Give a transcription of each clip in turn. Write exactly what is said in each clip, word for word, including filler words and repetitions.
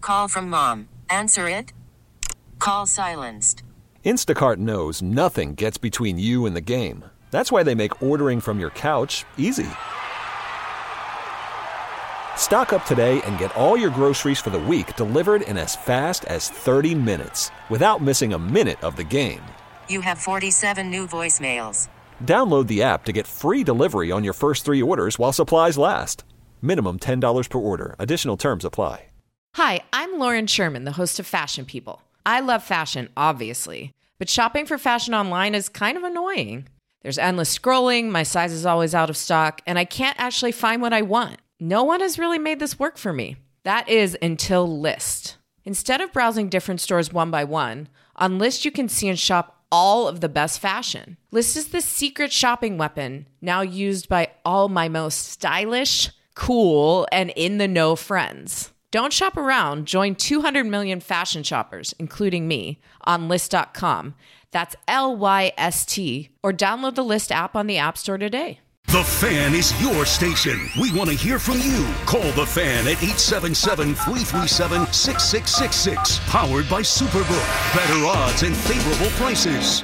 Call from mom. Answer it. Call silenced. Instacart knows nothing gets between you and the game. That's why they make ordering from your couch easy. Stock up today and get all your groceries for the week delivered in as fast as thirty minutes without missing a minute of the game. You have forty-seven new voicemails. Download the app to get free delivery on your first three orders while supplies last. Minimum ten dollars per order. Additional terms apply. Hi, I'm Lauren Sherman, the host of Fashion People. I love fashion, obviously, but shopping for fashion online is kind of annoying. There's endless scrolling, my size is always out of stock, and I can't actually find what I want. No one has really made this work for me. That is until Lyst. Instead of browsing different stores one by one, on Lyst you can see and shop all of the best fashion. Lyst is the secret shopping weapon now used by all my most stylish, cool, and in-the-know friends. Don't shop around. Join two hundred million fashion shoppers, including me, on Lyst dot com. That's L Y S T. Or download the Lyst app on the App Store today. The Fan is your station. We want to hear from you. Call The Fan at eight seven seven, three three seven, six six six six. Powered by Superbook. Better odds and favorable prices.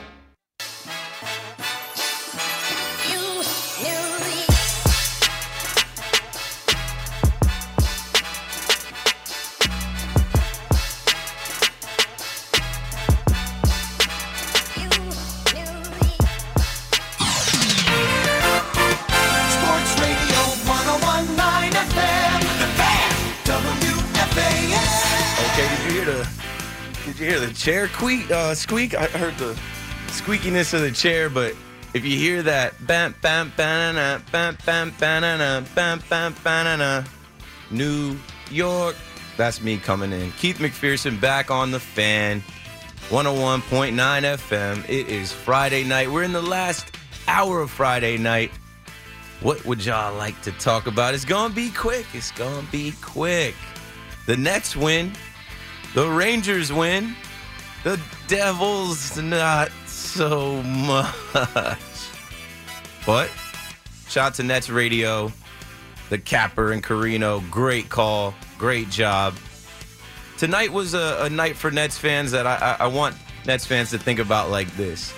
Did you hear the chair squeak? Uh, squeak? I heard the squeakiness of the chair, but if you hear that, bam, bam, banana, bam, bam, banana, bam, bam, banana, New York, that's me coming in. Keith McPherson back on The Fan, one oh one point nine F M. It is Friday night. We're in the last hour of Friday night. What would y'all like to talk about? It's going to be quick. It's going to be quick. The Nets win. The Rangers win. The Devils not so much. But shout out to Nets Radio, the Capper and Carino. Great call. Great job. Tonight was a, a night for Nets fans that I, I, I want Nets fans to think about like this.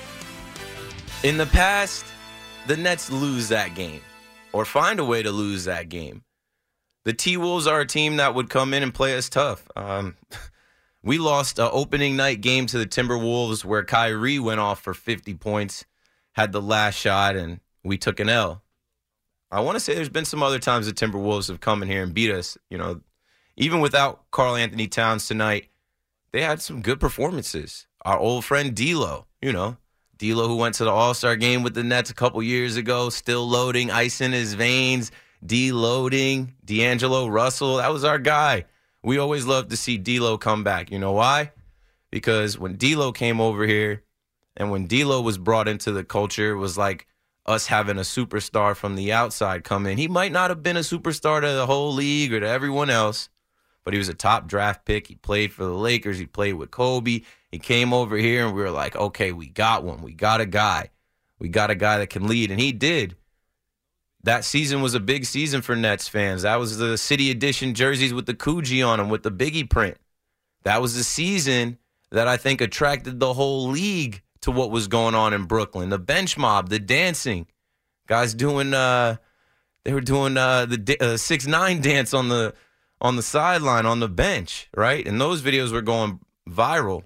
In the past, the Nets lose that game or find a way to lose that game. The T-Wolves are a team that would come in and play us tough. Um... We lost an opening night game to the Timberwolves where Kyrie went off for fifty points, had the last shot, and we took an L. I want to say there's been some other times the Timberwolves have come in here and beat us. You know, even without Karl Anthony Towns tonight, they had some good performances. Our old friend D'Lo, you know, D'Lo who went to the All-Star game with the Nets a couple years ago, still loading, ice in his veins, deloading, D'Angelo Russell, that was our guy. We always love to see D'Lo come back. You know why? Because when D'Lo came over here and when D'Lo was brought into the culture, it was like us having a superstar from the outside come in. He might not have been a superstar to the whole league or to everyone else, but he was a top draft pick. He played for the Lakers. He played with Kobe. He came over here and we were like, okay, we got one. We got a guy. We got a guy that can lead, and he did. That season was a big season for Nets fans. That was the City Edition jerseys with the Coogee on them, with the Biggie print. That was the season that I think attracted the whole league to what was going on in Brooklyn. The bench mob, the dancing. Guys doing, uh, they were doing uh, the uh, six nine dance on the on the sideline, on the bench, right? And those videos were going viral.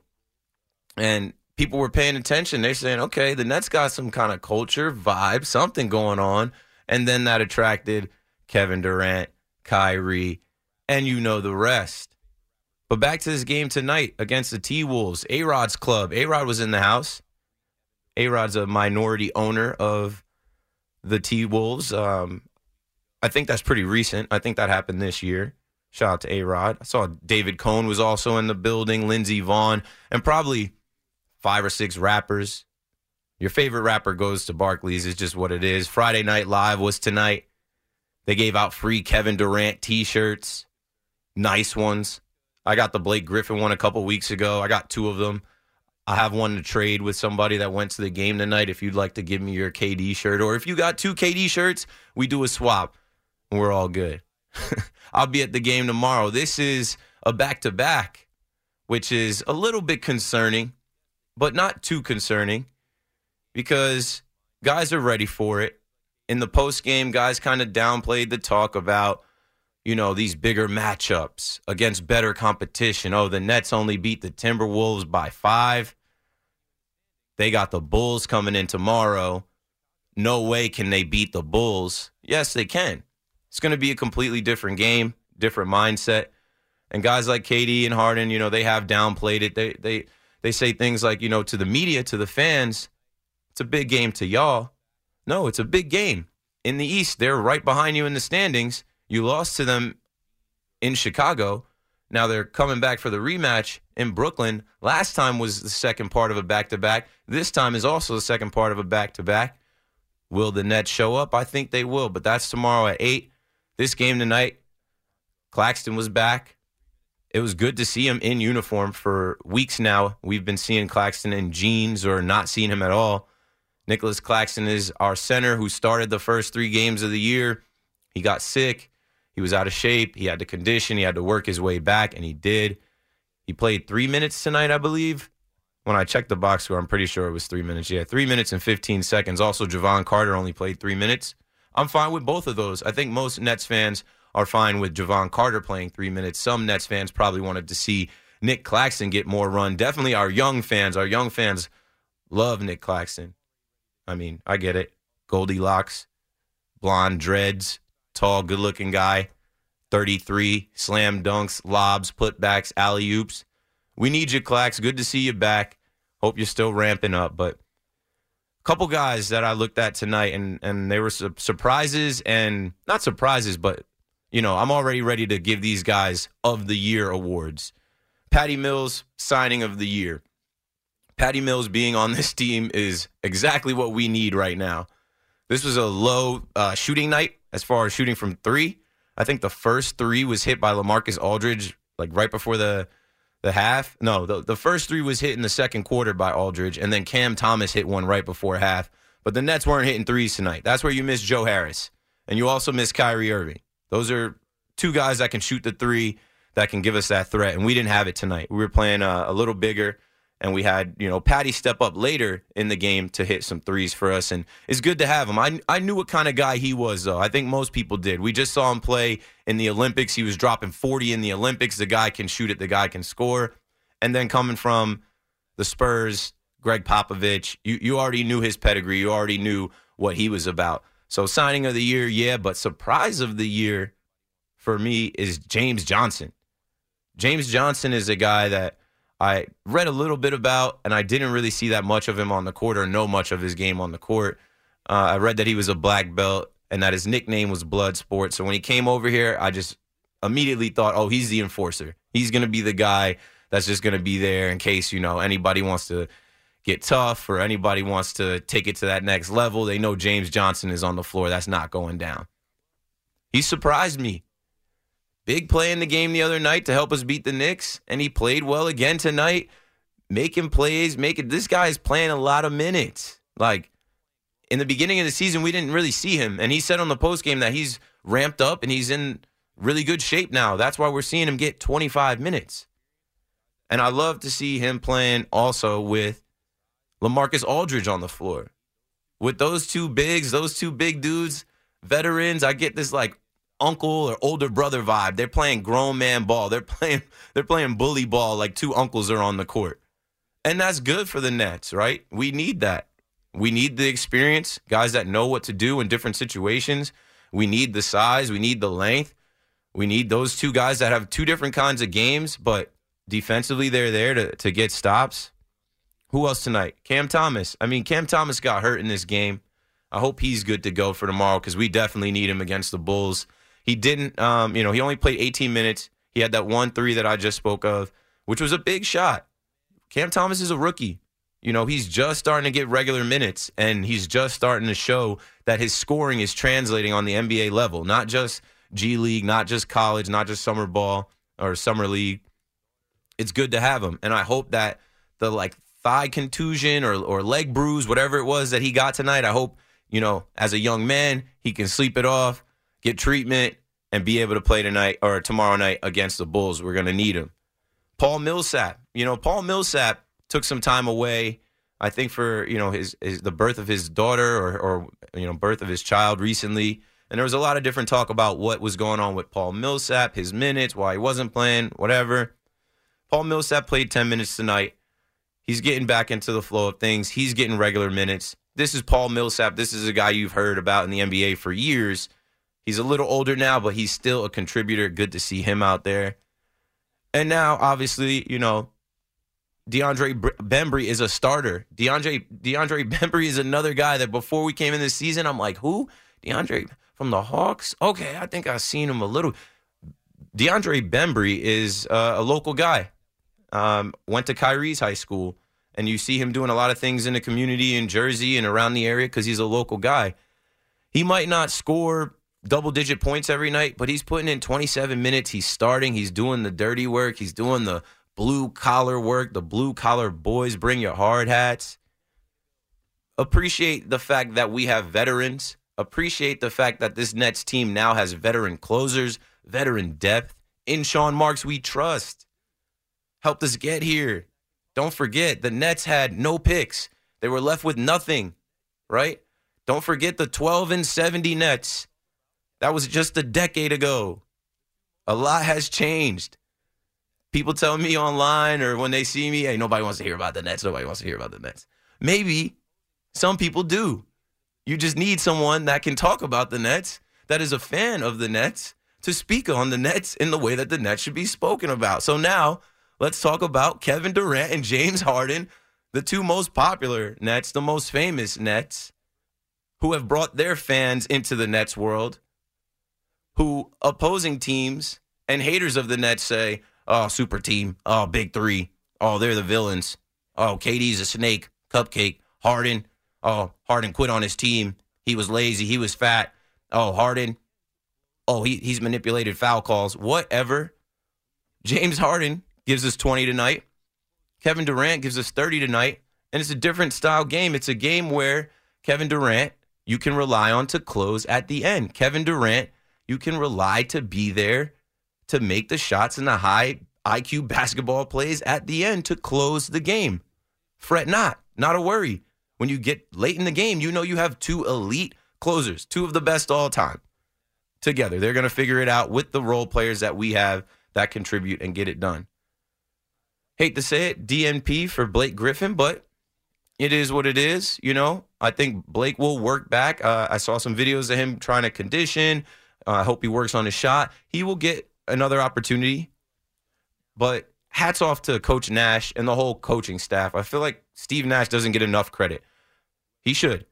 And people were paying attention. They're saying, okay, the Nets got some kind of culture, vibe, something going on. And then that attracted Kevin Durant, Kyrie, and you know the rest. But back to this game tonight against the T-Wolves, A-Rod's club. A-Rod was in the house. A-Rod's a minority owner of the T-Wolves. Um, I think that's pretty recent. I think that happened this year. Shout out to A-Rod. I saw David Cohn was also in the building, Lindsey Vaughn, and probably five or six rappers. Your favorite rapper goes to Barclays. It's just what it is. Friday Night Live was tonight. They gave out free Kevin Durant T-shirts. Nice ones. I got the Blake Griffin one a couple weeks ago. I got two of them. I have one to trade with somebody that went to the game tonight if you'd like to give me your K D shirt. Or if you got two K D shirts, we do a swap, and we're all good. I'll be at the game tomorrow. This is a back-to-back, which is a little bit concerning, but not too concerning because guys are ready for it. In the postgame, guys kind of downplayed the talk about, you know, these bigger matchups against better competition. Oh, the Nets only beat the Timberwolves by five. They got the Bulls coming in tomorrow. No way can they beat the Bulls. Yes, they can. It's going to be a completely different game, different mindset. And guys like K D and Harden, you know, they have downplayed it. They they they say things like, you know, to the media, to the fans, it's a big game to y'all. No, it's a big game. In the East, they're right behind you in the standings. You lost to them in Chicago. Now they're coming back for the rematch in Brooklyn. Last time was the second part of a back-to-back. This time is also the second part of a back-to-back. Will the Nets show up? I think they will, but that's tomorrow at eight. This game tonight, Claxton was back. It was good to see him in uniform. For weeks now, we've been seeing Claxton in jeans or not seeing him at all. Nicholas Claxton is our center who started the first three games of the year. He got sick. He was out of shape. He had to condition. He had to work his way back, and he did. He played three minutes tonight, I believe. When I checked the box score, I'm pretty sure it was three minutes. Yeah, three minutes and fifteen seconds. Also, Javon Carter only played three minutes. I'm fine with both of those. I think most Nets fans are fine with Javon Carter playing three minutes. Some Nets fans probably wanted to see Nick Claxton get more run. Definitely our young fans. Our young fans love Nick Claxton. I mean, I get it. Goldilocks, blonde dreads, tall, good-looking guy, thirty-three, slam dunks, lobs, putbacks, alley-oops. We need you, Clax. Good to see you back. Hope you're still ramping up. But a couple guys that I looked at tonight, and, and they were su- surprises, and not surprises, but, you know, I'm already ready to give these guys of the year awards. Patty Mills, signing of the year. Patty Mills being on this team is exactly what we need right now. This was a low uh, shooting night as far as shooting from three. I think the first three was hit by LaMarcus Aldridge, like right before the the half. No, the, the first three was hit in the second quarter by Aldridge, and then Cam Thomas hit one right before half. But the Nets weren't hitting threes tonight. That's where you miss Joe Harris, and you also miss Kyrie Irving. Those are two guys that can shoot the three, that can give us that threat, and we didn't have it tonight. We were playing uh, a little bigger. And we had, you know, Patty step up later in the game to hit some threes for us. And it's good to have him. I I knew what kind of guy he was, though. I think most people did. We just saw him play in the Olympics. He was dropping forty in the Olympics. The guy can shoot it. The guy can score. And then coming from the Spurs, Greg Popovich, you, you already knew his pedigree. You already knew what he was about. So signing of the year, yeah. But surprise of the year for me is James Johnson. James Johnson is a guy that I read a little bit about, and I didn't really see that much of him on the court or know much of his game on the court. Uh, I read that he was a black belt and that his nickname was Bloodsport. So when he came over here, I just immediately thought, oh, he's the enforcer. He's going to be the guy that's just going to be there in case, you know, anybody wants to get tough or anybody wants to take it to that next level. They know James Johnson is on the floor. That's not going down. He surprised me. Big play in the game the other night to help us beat the Knicks, and he played well again tonight, making plays, making this guy is playing a lot of minutes. Like, in the beginning of the season, we didn't really see him, and he said on the postgame that he's ramped up and he's in really good shape now. That's why we're seeing him get twenty-five minutes. And I love to see him playing also with LaMarcus Aldridge on the floor. With those two bigs, those two big dudes, veterans, I get this, like, uncle or older brother vibe. They're playing grown man ball. They're playing they're playing bully ball like two uncles are on the court. And that's good for the Nets, right? We need that. We need the experience, guys that know what to do in different situations. We need the size. We need the length. We need those two guys that have two different kinds of games, but defensively they're there to, to get stops. Who else tonight? Cam Thomas. I mean, Cam Thomas got hurt in this game. I hope he's good to go for tomorrow because we definitely need him against the Bulls. He didn't, um, you know, he only played eighteen minutes. He had that one three that I just spoke of, which was a big shot. Cam Thomas is a rookie. You know, he's just starting to get regular minutes, and he's just starting to show that his scoring is translating on the N B A level, not just G League, not just college, not just summer ball or summer league. It's good to have him, and I hope that the, like, thigh contusion or, or leg bruise, whatever it was that he got tonight, I hope, you know, as a young man, he can sleep it off, get treatment, and be able to play tonight or tomorrow night against the Bulls. We're going to need him. Paul Millsap. You know, Paul Millsap took some time away, I think, for, you know, his, his the birth of his daughter or, or, you know, birth of his child recently. And there was a lot of different talk about what was going on with Paul Millsap, his minutes, why he wasn't playing, whatever. Paul Millsap played ten minutes tonight. He's getting back into the flow of things. He's getting regular minutes. This is Paul Millsap. This is a guy you've heard about in the N B A for years. He's a little older now, but he's still a contributor. Good to see him out there. And now, obviously, you know, DeAndre Bembry is a starter. DeAndre DeAndre Bembry is another guy that before we came in this season, I'm like, who? DeAndre from the Hawks? Okay, I think I've seen him a little. DeAndre Bembry is uh, a local guy. Um, went to Kyrie's high school, and you see him doing a lot of things in the community in Jersey and around the area because he's a local guy. He might not score double-digit points every night, but he's putting in twenty-seven minutes. He's starting. He's doing the dirty work. He's doing the blue-collar work. The blue-collar boys bring your hard hats. Appreciate the fact that we have veterans. Appreciate the fact that this Nets team now has veteran closers, veteran depth. In Sean Marks, we trust. Helped us get here. Don't forget, the Nets had no picks. They were left with nothing, right? Don't forget the twelve and seventy Nets. That was just a decade ago. A lot has changed. People tell me online or when they see me, hey, nobody wants to hear about the Nets. Nobody wants to hear about the Nets. Maybe some people do. You just need someone that can talk about the Nets, that is a fan of the Nets, to speak on the Nets in the way that the Nets should be spoken about. So now, let's talk about Kevin Durant and James Harden, the two most popular Nets, the most famous Nets, who have brought their fans into the Nets world, who opposing teams and haters of the Nets say, oh, super team, oh, big three, oh, they're the villains, oh, K D's a snake, cupcake, Harden, oh, Harden quit on his team, he was lazy, he was fat, oh, Harden, oh, he, he's manipulated foul calls, whatever. James Harden gives us twenty tonight. Kevin Durant gives us thirty tonight. And it's a different style game. It's a game where Kevin Durant, you can rely on to close at the end. Kevin Durant, you can rely to be there to make the shots and the high I Q basketball plays at the end to close the game. Fret not. Not a worry. When you get late in the game, you know you have two elite closers, two of the best all time together. They're going to figure it out with the role players that we have that contribute and get it done. Hate to say it, D N P for Blake Griffin, but it is what it is. You know, I think Blake will work back. Uh, I saw some videos of him trying to condition. Uh, I hope he works on his shot. He will get another opportunity. But hats off to Coach Nash and the whole coaching staff. I feel like Steve Nash doesn't get enough credit. He should.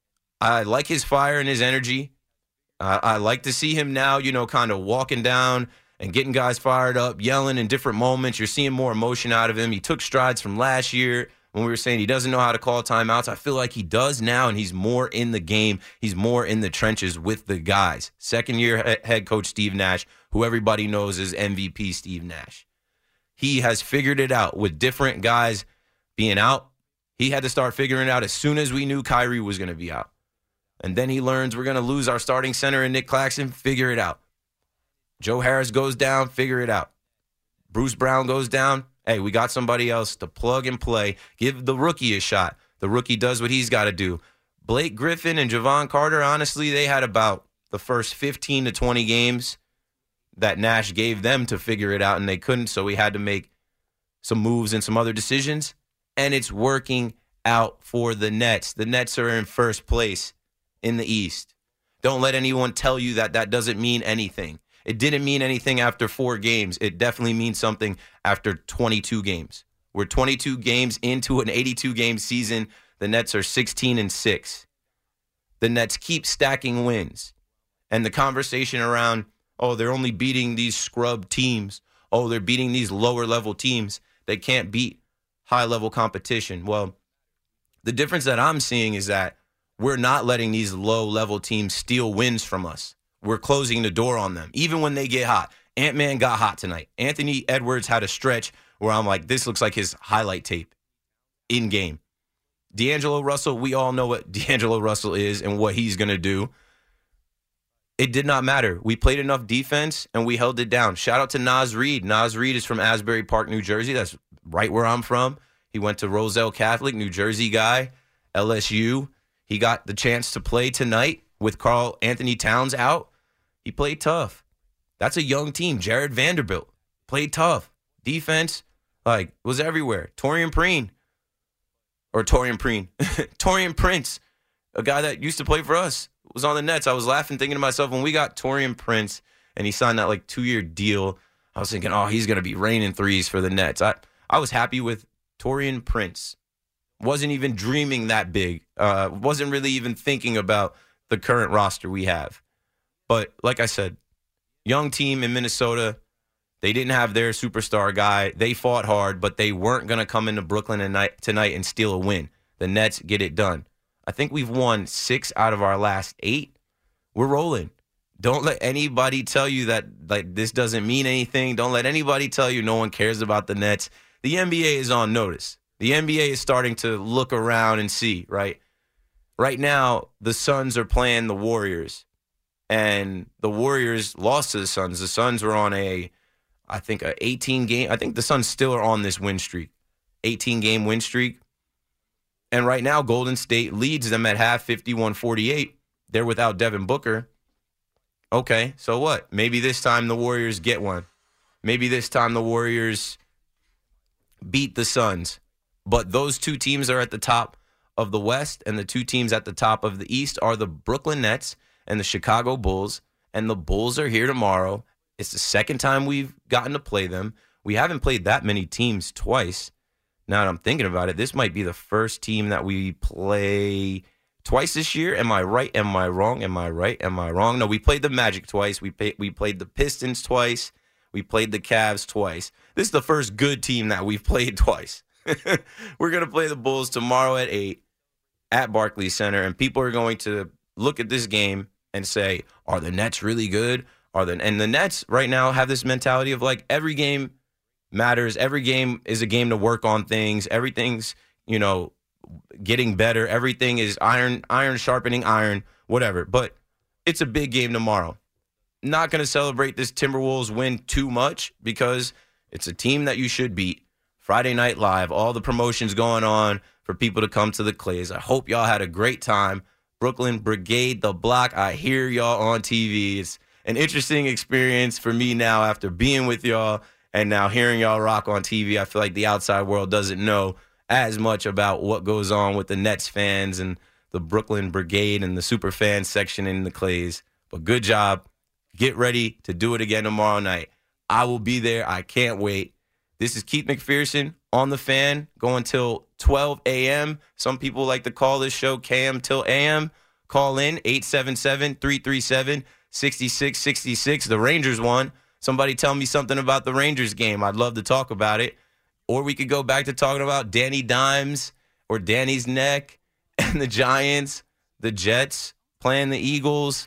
I like his fire and his energy. Uh, I like to see him now, you know, kind of walking down and getting guys fired up, yelling in different moments. You're seeing more emotion out of him. He took strides from last year when we were saying he doesn't know how to call timeouts. I feel like he does now, and he's more in the game. He's more in the trenches with the guys. Second-year head coach Steve Nash, who everybody knows is M V P Steve Nash. He has figured it out with different guys being out. He had to start figuring it out as soon as we knew Kyrie was going to be out. And then he learns we're going to lose our starting center and Nick Claxton. Figure it out. Joe Harris goes down, figure it out. Bruce Brown goes down. Hey, we got somebody else to plug and play. Give the rookie a shot. The rookie does what he's got to do. Blake Griffin and Javon Carter, honestly, they had about the first fifteen to twenty games that Nash gave them to figure it out, and they couldn't, so he had to make some moves and some other decisions, and it's working out for the Nets. The Nets are in first place in the East. Don't let anyone tell you that that doesn't mean anything. It didn't mean anything after four games. It definitely means something after twenty-two games. We're twenty-two games into an eighty-two game season. The Nets are sixteen and six. The Nets keep stacking wins. And the conversation around, oh, they're only beating these scrub teams. Oh, they're beating these lower level teams. They can't beat high level competition. Well, the difference that I'm seeing is that we're not letting these low level teams steal wins from us. We're closing the door on them, even when they get hot. Ant-Man got hot tonight. Anthony Edwards had a stretch where I'm like, this looks like his highlight tape in game. D'Angelo Russell, we all know what D'Angelo Russell is and what he's going to do. it did not matter. We played enough defense, and we held it down. Shout out to Naz Reid. Naz Reid is from Asbury Park, New Jersey. That's right where I'm from. He went to Roselle Catholic, New Jersey guy, L S U. He got the chance to play tonight with Karl Anthony Towns out. He played tough. That's a young team. Jared Vanderbilt played tough. Defense, like, was everywhere. Torian Preen. Or Torian Preen. Torian Prince, a guy that used to play for us, was on the Nets. I was laughing, thinking to myself, when we got Torian Prince and he signed that, like, two-year deal, I was thinking, oh, he's going to be raining threes for the Nets. I, I was happy with Torian Prince. Wasn't even dreaming that big. Uh, wasn't really even thinking about the current roster we have. But like I said, young team in Minnesota, they didn't have their superstar guy. They fought hard, but they weren't going to come into Brooklyn tonight, tonight and steal a win. The Nets get it done. I think we've won six out of our last eight. We're rolling. Don't let anybody tell you that like this doesn't mean anything. Don't let anybody tell you no one cares about the Nets. The N B A is on notice. The N B A is starting to look around and see, right? Right now, the Suns are playing the Warriors, and the Warriors lost to the Suns. The Suns were on a, I think, a eighteen game. I think the Suns still are on this win streak, eighteen game win streak. And right now, Golden State leads them at half, fifty-one forty-eight. They're without Devin Booker. Okay, so what? Maybe this time the Warriors get one. Maybe this time the Warriors beat the Suns. But those two teams are at the top of the West, and the two teams at the top of the East are the Brooklyn Nets and the Chicago Bulls. And the Bulls are here tomorrow. It's the second time we've gotten to play them. We haven't played that many teams twice. Now that I'm thinking about it, this might be the first team that we play twice this year. Am I right? Am I wrong? Am I right? Am I wrong? No, we played the Magic twice. We pay, we played the Pistons twice. We played the Cavs twice. This is the first good team that we've played twice. We're going to play the Bulls tomorrow at eight at Barclays Center, and people are going to look at this game and say, are the Nets really good? Are the And the Nets right now have this mentality of like every game matters. Every game is a game to work on things. Everything's, you know, getting better. Everything is iron, iron sharpening iron, whatever. But it's a big game tomorrow. Not going to celebrate this Timberwolves win too much because it's a team that you should beat. Friday Night Live, all the promotions going on for people to come to the Clays. I hope y'all had a great time. Brooklyn Brigade, the block. I hear y'all on T V. It's an interesting experience for me now after being with y'all and now hearing y'all rock on T V. I feel like the outside world doesn't know as much about what goes on with the Nets fans and the Brooklyn Brigade and the super fan section in the Clays. But good job. Get ready to do it again tomorrow night. I will be there. I can't wait. This is Keith McPherson on The Fan, going till twelve a.m. Some people like to call this show K M till A M. Call in eight seven seven, three three seven, six six six six. The Rangers won. Somebody tell me something about the Rangers game. I'd love to talk about it. Or we could go back to talking about Danny Dimes or Danny's neck and the Giants, the Jets playing the Eagles,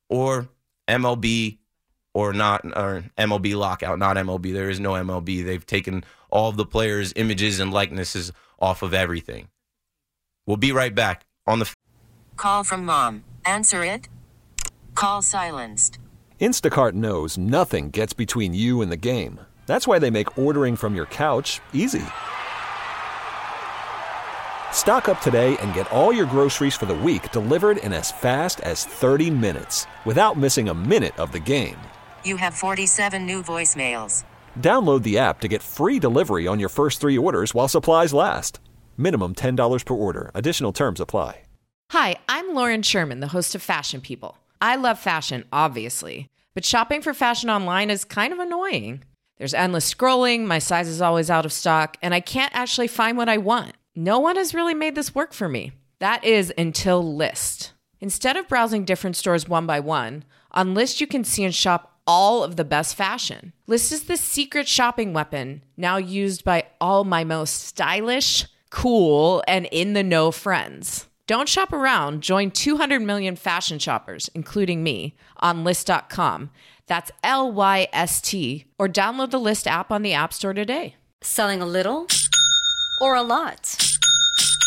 or M L B or not, or M L B lockout, not M L B. There is no M L B. They've taken all of the players' images and likenesses off of everything. We'll be right back on the... Call from mom. Answer it. Call silenced. Instacart knows nothing gets between you and the game. That's why they make ordering from your couch easy. Stock up today and get all your groceries for the week delivered in as fast as thirty minutes without missing a minute of the game. You have forty-seven new voicemails. Download the app to get free delivery on your first three orders while supplies last. Minimum ten dollars per order. Additional terms apply. Hi, I'm Lauren Sherman, the host of Fashion People. I love fashion, obviously, but shopping for fashion online is kind of annoying. There's endless scrolling, my size is always out of stock, and I can't actually find what I want. No one has really made this work for me. That is until Lyst. Instead of browsing different stores one by one, on Lyst you can see and shop all of the best fashion. Lyst is the secret shopping weapon now used by all my most stylish, cool, and in-the-know friends. Don't shop around. Join two hundred million fashion shoppers, including me, on Lyst dot com. That's L Y S T. Or download the Lyst app on the App Store today. Selling a little or a lot?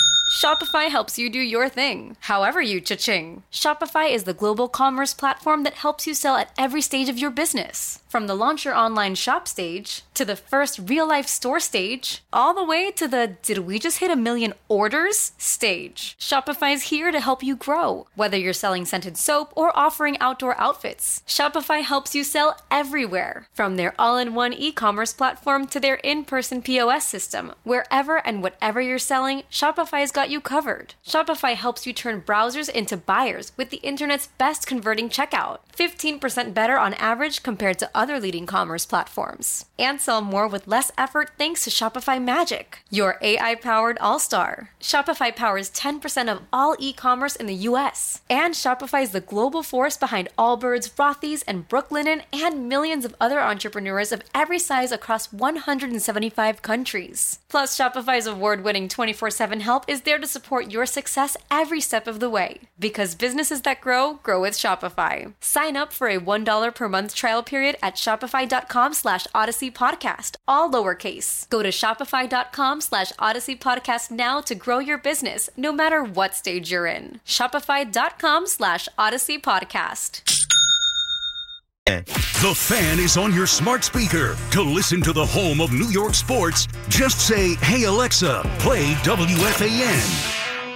Shopify helps you do your thing, however you cha-ching. Shopify is the global commerce platform that helps you sell at every stage of your business. From the launch your online shop stage, to the first real-life store stage, all the way to the did we just hit a million orders stage. Shopify's here to help you grow. Whether you're selling scented soap or offering outdoor outfits, Shopify helps you sell everywhere. From their all-in-one e-commerce platform to their in-person P O S system, wherever and whatever you're selling, Shopify's got you covered. Shopify helps you turn browsers into buyers with the internet's best converting checkout. fifteen percent better on average compared to other leading commerce platforms. And sell more with less effort thanks to Shopify Magic, your A I-powered all-star. Shopify powers ten percent of all e-commerce in the U S. And Shopify is the global force behind Allbirds, Rothy's, and Brooklinen, and millions of other entrepreneurs of every size across one hundred seventy-five countries. Plus, Shopify's award-winning twenty-four seven help is there to support your success every step of the way. Because businesses that grow, grow with Shopify. Sign up for a one dollar per month trial period at shopify.com slash Odyssey Podcast, all lowercase. Go to shopify.com slash Odyssey Podcast now to grow your business, no matter what stage you're in. Shopify.com slash Odyssey Podcast. The Fan is on your smart speaker. To listen to the home of New York sports, just say, "Hey Alexa, play W F A N."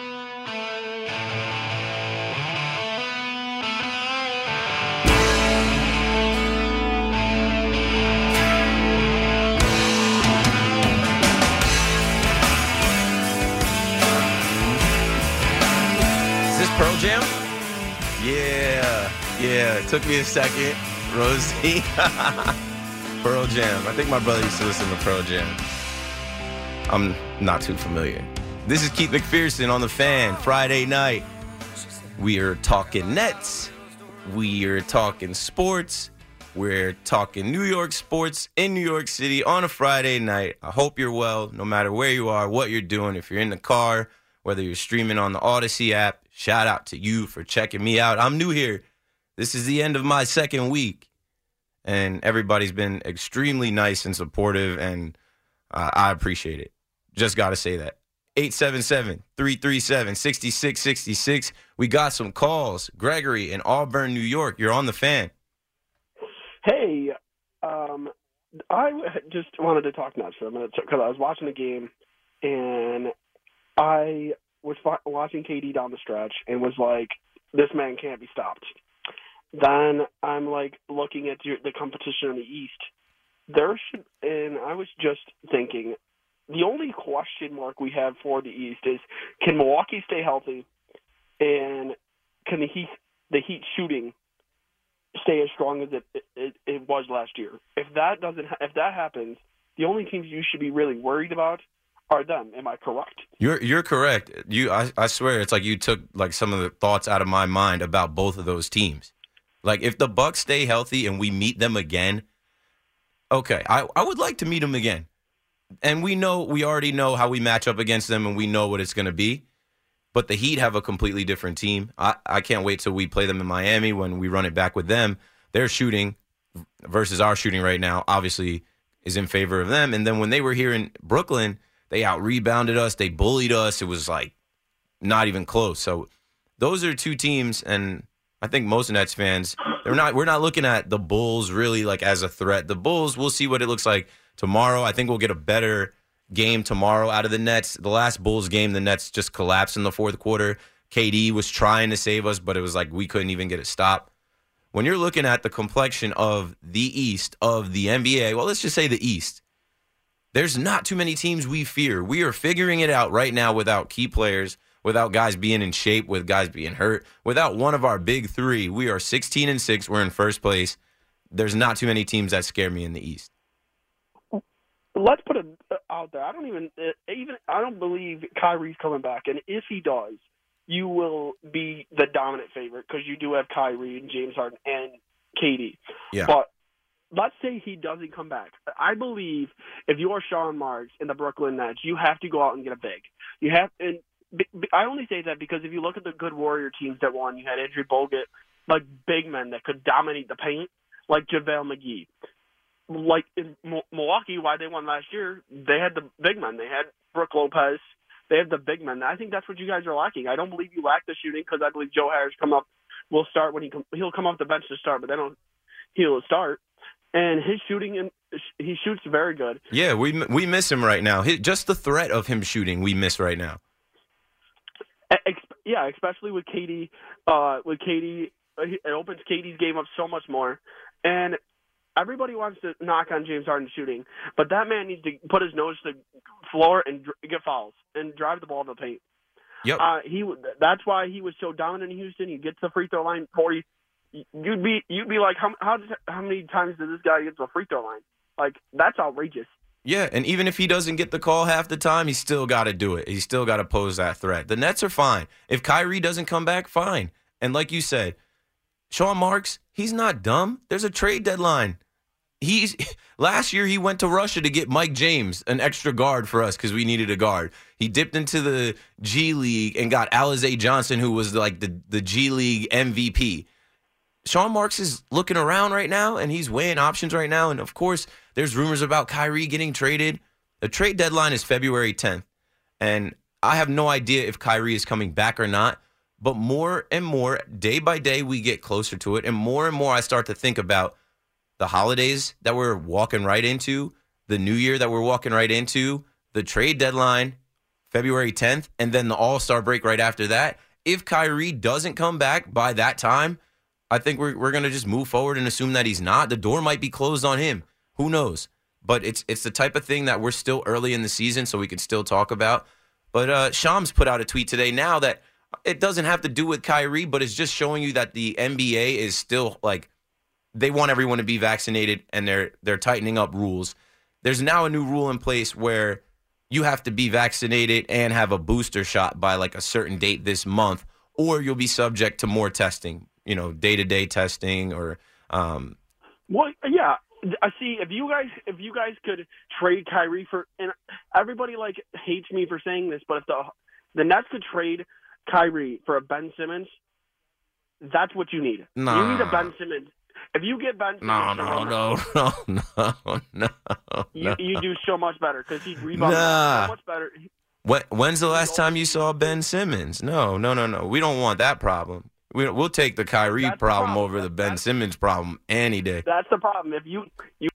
Pearl Jam? Yeah, yeah. It took me a second. Rosie. Pearl Jam. I think my brother used to listen to Pearl Jam. I'm not too familiar. This is Keith McPherson on The Fan. Friday night. We are talking Nets. We are talking sports. We're talking New York sports in New York City on a Friday night. I hope you're well, no matter where you are, what you're doing. If you're in the car, whether you're streaming on the Odyssey app, shout out to you for checking me out. I'm new here. This is the end of my second week, and everybody's been extremely nice and supportive, and uh, I appreciate it. Just got to say that. eight seven seven, three three seven, six six six six. We got some calls. Gregory in Auburn, New York. You're on The Fan. Hey, um, I just wanted to talk Nets for a minute because I was watching the game, and I was watching K D down the stretch and was like, this man can't be stopped. Then I'm like looking at the competition in the East. There should, and I was just thinking, the only question mark we have for the East is, can Milwaukee stay healthy, and can the Heat, the Heat shooting stay as strong as it, it, it was last year? If that doesn't, if that happens, the only teams you should be really worried about are them. Am I correct? You're you're correct. You, I, I swear, it's like you took like some of the thoughts out of my mind about both of those teams. Like if the Bucks stay healthy and we meet them again, okay, I, I would like to meet them again. And we know we already know how we match up against them, and we know what it's going to be. But the Heat have a completely different team. I, I can't wait till we play them in Miami when we run it back with them. Their shooting versus our shooting right now obviously is in favor of them. And then when they were here in Brooklyn, they out-rebounded us. They bullied us. It was, like, not even close. So those are two teams, and I think most Nets fans, they're not. we're not looking at the Bulls really, like, as a threat. The Bulls, we'll see what it looks like tomorrow. I think we'll get a better game tomorrow out of the Nets. The last Bulls game, the Nets just collapsed in the fourth quarter. K D was trying to save us, but it was like we couldn't even get it stopped. When you're looking at the complexion of the East, of the N B A, well, let's just say the East, there's not too many teams we fear. We are figuring it out right now without key players, without guys being in shape, with guys being hurt, without one of our big three. We are sixteen and six. We're in first place. There's not too many teams that scare me in the East. Let's put it out there. I don't even even I don't believe Kyrie's coming back, and if he does, you will be the dominant favorite because you do have Kyrie and James Harden and K D. Yeah. But let's say he doesn't come back. I believe if you are Sean Marks in the Brooklyn Nets, you have to go out and get a big. You have, and I only say that because if you look at the good Warrior teams that won, you had Andrew Bogut, like big men that could dominate the paint, like JaVale McGee. Like in Milwaukee, why they won last year, they had the big men. They had Brook Lopez, They have the big men. I think that's what you guys are lacking. I don't believe you lack the shooting because I believe Joe Harris come up will start when he come, he'll come off the bench to start, but they don't he'll start. And his shooting and he shoots very good. Yeah, we we miss him right now. He, just the threat of him shooting, we miss right now. Ex- yeah, especially with K D. Uh, with K D, it opens K D's game up so much more. And everybody wants to knock on James Harden's shooting, but that man needs to put his nose to the floor and dr- get fouls and drive the ball to the paint. Yep. Uh, he that's why he was so dominant in Houston. He gets the free throw line forty. You'd be you'd be like, how how does, how many times did this guy get to the free throw line? Like, that's outrageous. Yeah, and even if he doesn't get the call half the time, he's still got to do it. He's still got to pose that threat. The Nets are fine. If Kyrie doesn't come back, fine. And like you said, Sean Marks, he's not dumb. There's a trade deadline. He's last year he went to Russia to get Mike James, an extra guard for us because we needed a guard. He dipped into the G League and got Alize Johnson, who was like the, the G League M V P. Sean Marks is looking around right now, and he's weighing options right now. And, of course, there's rumors about Kyrie getting traded. The trade deadline is February tenth, and I have no idea if Kyrie is coming back or not. But more and more, day by day, we get closer to it, and more and more I start to think about the holidays that we're walking right into, the new year that we're walking right into, the trade deadline, February tenth, and then the All-Star break right after that. If Kyrie doesn't come back by that time, I think we're we're going to just move forward and assume that he's not. The door might be closed on him. Who knows? But it's it's the type of thing that we're still early in the season, so we can still talk about. But uh, Shams put out a tweet today now that it doesn't have to do with Kyrie, but it's just showing you that the N B A is still, like, they want everyone to be vaccinated, and they're they're tightening up rules. There's now a new rule in place where you have to be vaccinated and have a booster shot by, like, a certain date this month, or you'll be subject to more testing. You know, day-to-day testing or um well, yeah. I see. If you guys, if you guys could trade Kyrie for, and everybody like hates me for saying this, but if the the Nets could trade Kyrie for a Ben Simmons, that's what you need. Nah. You need a Ben Simmons. If you get Ben Simmons, no, no, no, no, no, no, you, you do so much better because he's rebounding nah. so much better. When, when's the last time you saw Ben Simmons? No, no, no, no. We don't want that problem. We, we'll take the Kyrie That's problem, the problem over the Ben That's, Simmons problem any day. That's the problem. If you you.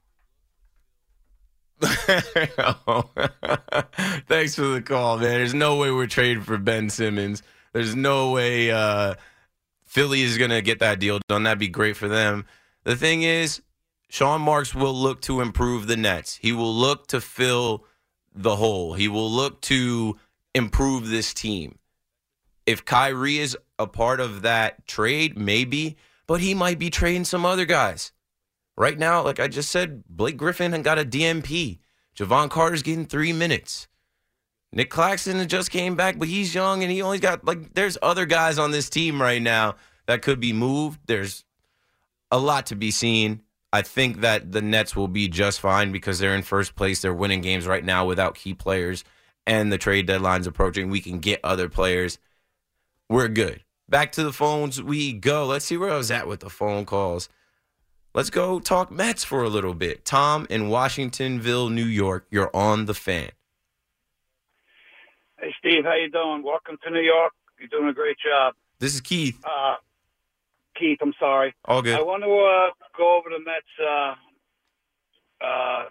Thanks for the call, man. There's no way we're trading for Ben Simmons. There's no way uh, Philly is going to get that deal done. That'd be great for them. The thing is, Sean Marks will look to improve the Nets. He will look to fill the hole. He will look to improve this team. If Kyrie is a part of that trade, maybe, but he might be trading some other guys. Right now, like I just said, Blake Griffin got a D M P. Javon Carter's getting three minutes. Nick Claxton just came back, but he's young, and he only got, like, there's other guys on this team right now that could be moved. There's a lot to be seen. I think that the Nets will be just fine because they're in first place. They're winning games right now without key players, and the trade deadline's approaching. We can get other players. We're good. Back to the phones we go. Let's see where I was at with the phone calls. Let's go talk Mets for a little bit. Tom in Washingtonville, New York. You're on the Fan. Hey, Steve. How you doing? Welcome to New York. You're doing a great job. This is Keith. Uh, Keith, I'm sorry. All good. I want to uh, go over the Mets uh,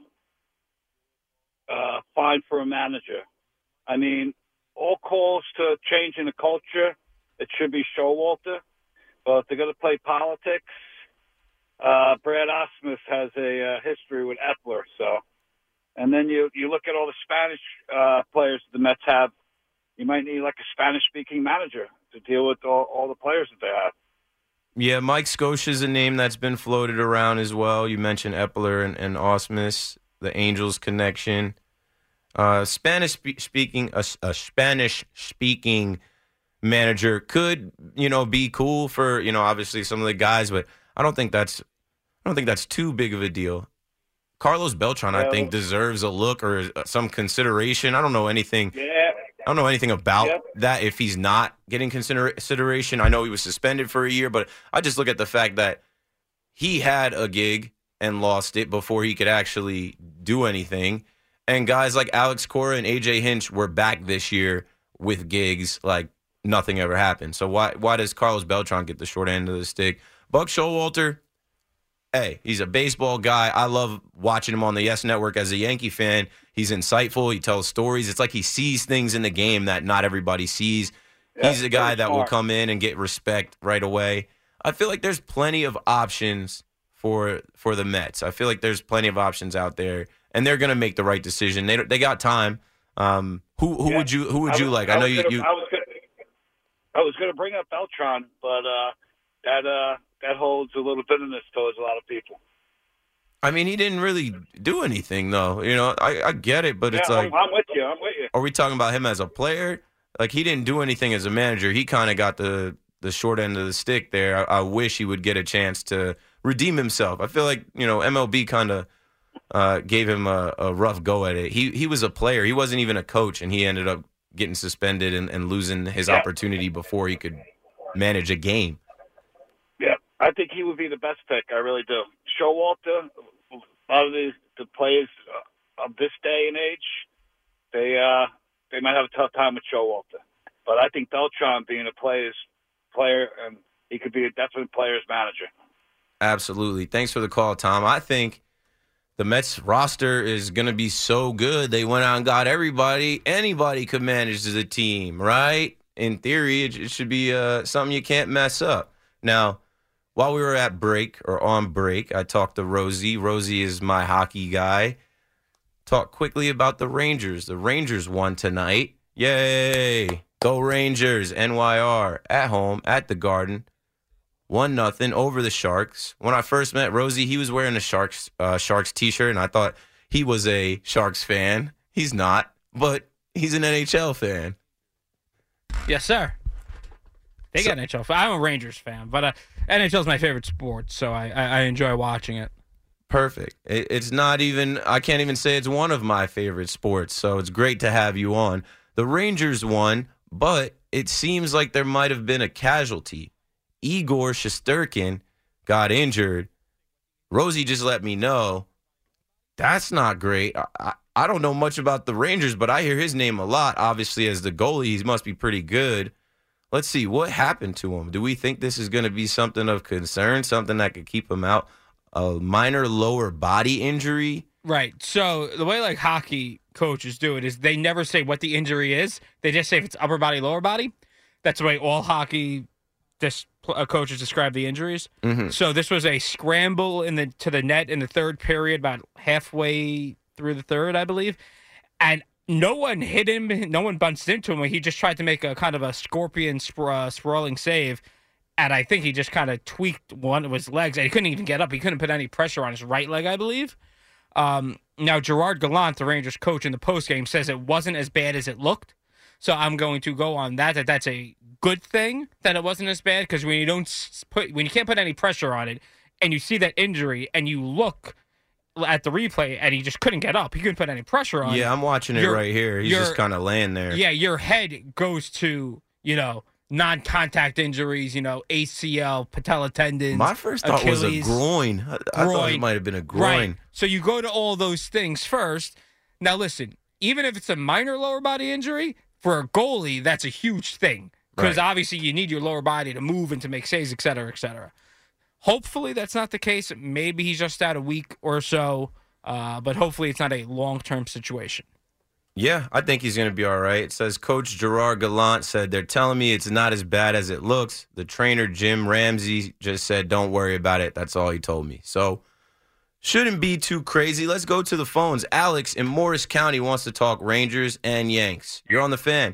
uh, uh, fine for a manager. I mean, all calls to changing the culture, it should be Showalter, but if they're going to play politics, uh, Brad Osmus has a uh, history with Epler. So, and then you, you look at all the Spanish uh, players the Mets have, you might need like a Spanish-speaking manager to deal with all, all the players that they have. Yeah, Mike Scioscia's a name that's been floated around as well. You mentioned Epler and, and Osmus, the Angels connection. Uh, Spanish spe- speaking, a, a Spanish speaking manager could, you know, be cool for, you know, obviously some of the guys, but I don't think that's, I don't think that's too big of a deal. Carlos Beltran, yeah, I think, deserves a look or some consideration. I don't know anything. Yeah. I don't know anything about yep. that if he's not getting consider- consideration. I know he was suspended for a year, but I just look at the fact that he had a gig and lost it before he could actually do anything. And guys like Alex Cora and A J Hinch were back this year with gigs like nothing ever happened. So why why does Carlos Beltran get the short end of the stick? Buck Showalter, hey, he's a baseball guy. I love watching him on the Yes Network as a Yankee fan. He's insightful. He tells stories. It's like he sees things in the game that not everybody sees. Yeah, he's a guy that smart. will come in and get respect right away. I feel like there's plenty of options for for the Mets. I feel like there's plenty of options out there, and they're going to make the right decision. They they got time. Um, who who Yeah. would you who would I you was- like? I I know was you. gonna- you I was gonna, I was going to bring up Beltran, but uh, that uh, that holds a little bitterness towards a lot of people. I mean, he didn't really do anything, though. You know, I, I get it, but Yeah, it's I'm, like, I'm with you. I'm with you. are we talking about him as a player? Like, he didn't do anything as a manager. He kind of got the the short end of the stick there. I, I wish he would get a chance to redeem himself. I feel like, you know, M L B kind of uh, gave him a, a rough go at it. He he was a player. He wasn't even a coach, and he ended up getting suspended and, and losing his Yeah. opportunity before he could manage a game. Yeah, I think he would be the best pick. I really do. Showalter, a lot of the, the players of this day and age, they uh, they might have a tough time with Showalter. But I think Beltran being a player's player, and he could be a definite player's manager. Absolutely. Thanks for the call, Tom. I think the Mets roster is going to be so good. They went out and got everybody. Anybody could manage the team, right? In theory, it, it should be uh, something you can't mess up. Now, while we were at break or on break, I talked to Rosie. Rosie is my hockey guy. Talk quickly about the Rangers. The Rangers won tonight. Yay! Go Rangers! N Y R at home at the Garden. One nothing over the Sharks. When I first met Rosie, he was wearing a Sharks uh, Sharks t-shirt, and I thought he was a Sharks fan. He's not, but he's an N H L fan. Yes, sir. Big So- N H L fan. I'm a Rangers fan, but uh, N H L is my favorite sport, so I, I, I enjoy watching it. Perfect. It, it's not even, I can't even say it's one of my favorite sports, so it's great to have you on. The Rangers won, but it seems like there might have been a casualty. Igor Shesterkin got injured. Rosie just let me know. That's not great. I, I, I don't know much about the Rangers, but I hear his name a lot. Obviously, as the goalie, he must be pretty good. Let's see, what happened to him? Do we think this is going to be something of concern, something that could keep him out? A minor lower body injury? Right. So the way like hockey coaches do it is they never say what the injury is. They just say if it's upper body, lower body. That's the way all hockey dis- uh, coaches describe the injuries. Mm-hmm. So this was a scramble in the to the net in the third period, about halfway through the third, I believe, and no one hit him. No one bunched into him. He just tried to make a kind of a scorpion spr- uh, sprawling save. And I think he just kind of tweaked one of his legs, and he couldn't even get up. He couldn't put any pressure on his right leg, I believe. Um, now, Gerard Gallant, the Rangers coach in the postgame, says it wasn't as bad as it looked. So I'm going to go on that, that that's a good thing that it wasn't as bad, because when you don't s- put, when you can't put any pressure on it, and you see that injury, and you look at the replay, and he just couldn't get up. He couldn't put any pressure on it. Yeah, I'm watching it Your- right here. He's your- just kind of laying there. Yeah, your head goes to, you know, non-contact injuries, you know, A C L, patella tendons. My first thought Achilles, was a groin. I, I thought it groin. might have been a groin. Right. So you go to all those things first. Now listen, even if it's a minor lower body injury, for a goalie, that's a huge thing. Because Right. obviously you need your lower body to move and to make saves, et cetera, et cetera. Hopefully that's not the case. Maybe he's just out a week or so, uh, but hopefully it's not a long-term situation. Yeah, I think he's going to be all right. It says Coach Gerard Gallant said, they're telling me it's not as bad as it looks. The trainer, Jim Ramsey, just said, don't worry about it. That's all he told me. So shouldn't be too crazy. Let's go to the phones. Alex in Morris County wants to talk Rangers and Yanks. You're on the Fan.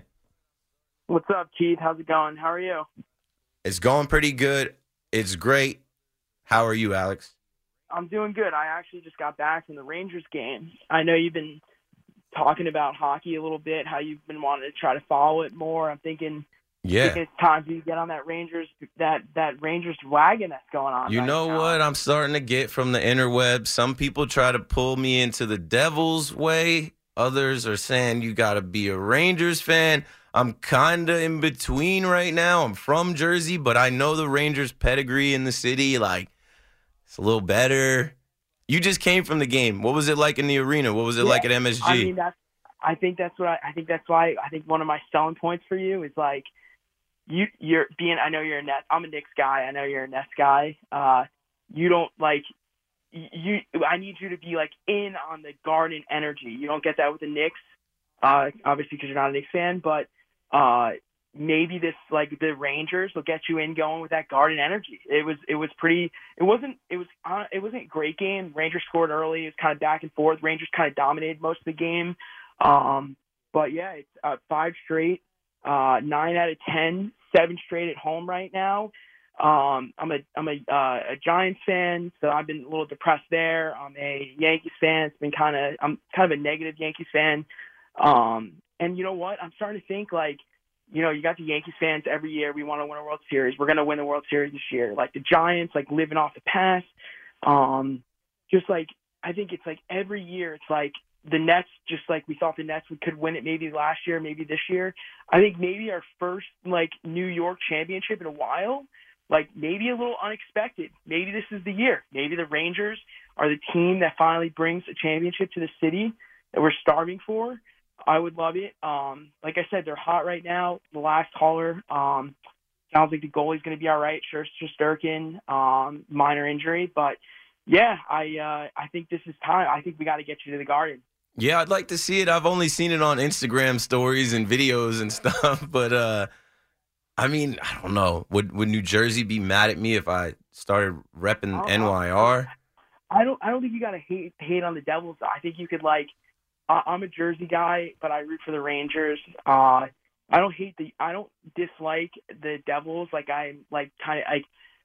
What's up, Keith? How's it going? How are you? It's going pretty good. It's great. How are you, Alex? I'm doing good. I actually just got back from the Rangers game. I know you've been talking about hockey a little bit, how you've been wanting to try to follow it more. I'm thinking, Yeah. thinking it's time for you to get on that Rangers that that Rangers wagon that's going on. You right know now. what I'm starting to get from the interweb? Some people try to pull me into the Devils way. Others are saying you got to be a Rangers fan. I'm kind of in between right now. I'm from Jersey, but I know the Rangers pedigree in the city. Like, it's a little better. You just came from the game. What was it like in the arena? What was it Yeah, like at M S G? I mean, that's I think that's what I, I think that's why I think one of my selling points for you is like you you're being. I know you're a Nets. I'm a Knicks guy. I know you're a Nets guy. Uh, you don't like you. I need you to be like in on the Garden energy. You don't get that with the Knicks, uh, obviously because you're not a Knicks fan. But uh, maybe this like the Rangers will get you in going with that Garden energy. It was it was pretty. It wasn't it was uh, it wasn't a great game. Rangers scored early. It was kind of back and forth. Rangers kind of dominated most of the game. Um, but yeah, it's uh, five straight, uh, nine out of ten, seven straight at home right now. Um, I'm a I'm a uh, a Giants fan, so I've been a little depressed there. I'm a Yankees fan. It's been kind of I'm kind of a negative Yankees fan. Um, and you know what? I'm starting to think like, you know, you got the Yankees fans every year. We want to win a World Series. We're going to win the World Series this year. Like the Giants, like living off the past. Um, just like I think it's like every year it's like. The Nets, just like we thought the Nets could win it maybe last year, maybe this year. I think maybe our first like New York championship in a while, like maybe a little unexpected. Maybe this is the year. Maybe the Rangers are the team that finally brings a championship to the city that we're starving for. I would love it. Um, like I said, they're hot right now. The last caller, um, sounds like the goalie's going to be all right. Shesterkin, um, minor injury, but yeah, I uh, I think this is time. I think we got to get you to the Garden. Yeah, I'd like to see it. I've only seen it on Instagram stories and videos and stuff. But, uh, I mean, I don't know. Would would New Jersey be mad at me if I started repping N Y R? I don't I don't think you got to hate hate on the Devils. I think you could, like, uh, I'm a Jersey guy, but I root for the Rangers. Uh, I don't hate the – I don't dislike the Devils. Like, I'm, like, kind of – like.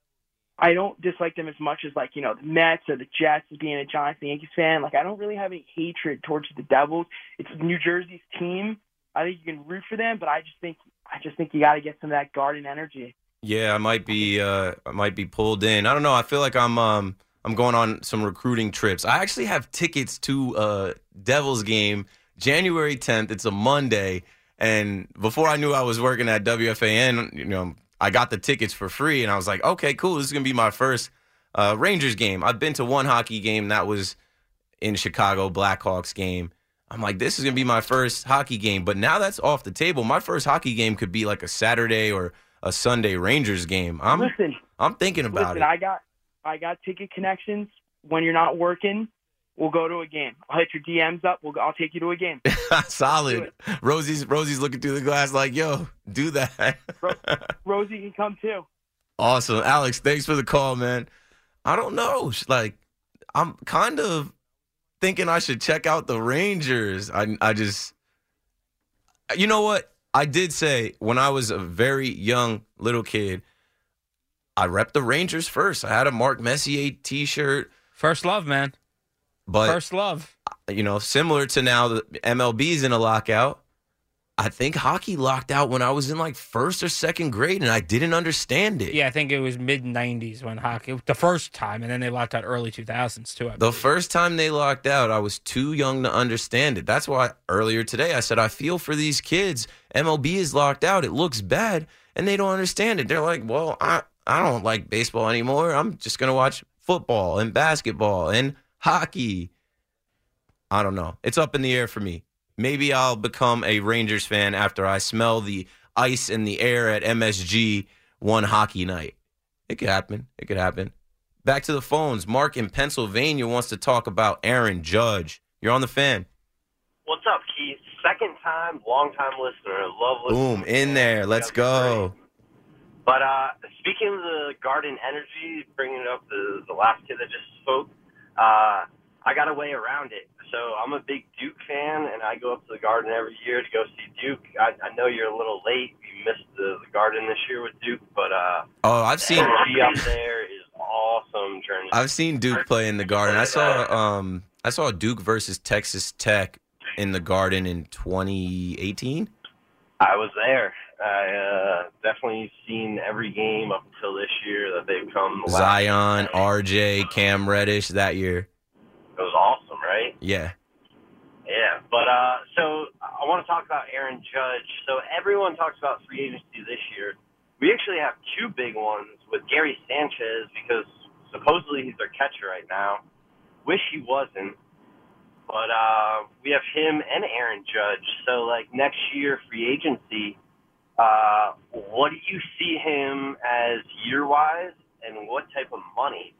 I don't dislike them as much as, like, you know, the Mets or the Jets, as being a Giants and Yankees fan. Like, I don't really have any hatred towards the Devils. It's New Jersey's team. I think you can root for them, but I just think I just think you got to get some of that Garden energy. Yeah, I might be uh, I might be pulled in. I don't know. I feel like I'm um, I'm going on some recruiting trips. I actually have tickets to a Devils game January tenth. It's a Monday, and before I knew I was working at W F A N, you know, I got the tickets for free, and I was like, okay, cool. This is going to be my first uh, Rangers game. I've been to one hockey game. That was in Chicago, Blackhawks game. I'm like, this is going to be my first hockey game. But now that's off the table. My first hockey game could be like a Saturday or a Sunday Rangers game. I'm listen, I'm thinking about listen, it. I got, I got ticket connections. When you're not working, we'll go to a game. I'll hit your D Ms up. We'll, I'll take you to a game. Solid. Rosie's Rosie's looking through the glass like, yo, do that. Ro- Rosie can come too. Awesome. Alex, thanks for the call, man. I don't know. Like, I'm kind of thinking I should check out the Rangers. I, I just, you know what? I did say when I was a very young little kid, I repped the Rangers first. I had a Mark Messier t-shirt. First love, man. But, First love. You know, similar to now the M L B's in a lockout. I think hockey locked out when I was in like first or second grade, and I didn't understand it. Yeah, I think it was mid nineties when hockey, the first time, and then they locked out early two thousands too. I The believe. first time they locked out, I was too young to understand it. That's why earlier today I said, I feel for these kids. M L B is locked out. It looks bad, and they don't understand it. They're like, well, I, I don't like baseball anymore. I'm just going to watch football and basketball and hockey. I don't know. It's up in the air for me. Maybe I'll become a Rangers fan after I smell the ice in the air at M S G one hockey night. It could happen. It could happen. Back to the phones. Mark in Pennsylvania wants to talk about Aaron Judge. You're on the Fan. What's up, Keith? Second time, long time listener. Love listening. Boom, in there. Let's go. But uh, speaking of the Garden energy, bringing up the, the last kid that just spoke, uh, I got a way around it. So I'm a big Duke fan, and I go up to the Garden every year to go see Duke. I, I know you're a little late. You missed the, the Garden this year with Duke, but uh, oh, I've the seen energy up there is awesome. During the I've seen Duke play in the Garden. I saw um I saw Duke versus Texas Tech in the Garden in twenty eighteen. I was there. I uh, definitely seen every game up until this year that they've come. The Zion, R J, Cam Reddish that year. It was awesome, right? Yeah. Yeah, but uh, so I want to talk about Aaron Judge. So everyone talks about free agency this year. We actually have two big ones with Gary Sanchez because supposedly he's their catcher right now. Wish he wasn't. but uh, we have him and Aaron Judge. So, like, next year, free agency, uh, what do you see him as year-wise, and what type of money?